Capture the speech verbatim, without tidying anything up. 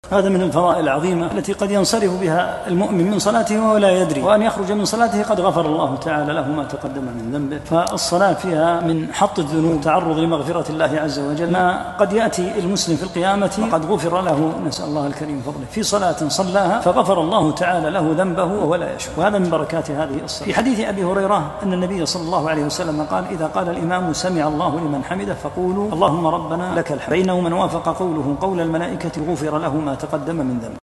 هذا من الفضائل العظيمة التي قد ينصرف بها المؤمن من صلاته وهو لا يدري، وأن يخرج من صلاته قد غفر الله تعالى له ما تقدم من ذنبه. فالصلاة فيها من حط الذنوب، تعرض لمغفرة الله عز وجل، ما قد يأتي المسلم في القيامة وقد غفر له، نسأل الله الكريم فضله، في صلاة صلاها فغفر الله تعالى له ذنبه وهو لا يشعر، وهذا من بركات هذه الصلاة. في حديث أبي هريرة أن النبي صلى الله عليه وسلم قال: إذا قال الإمام سمع الله لمن حمده فقولوا اللهم ربنا لك الحمد، فإنه من وافق قوله قول الملائكة غفر له ما تقدم من ذنبه.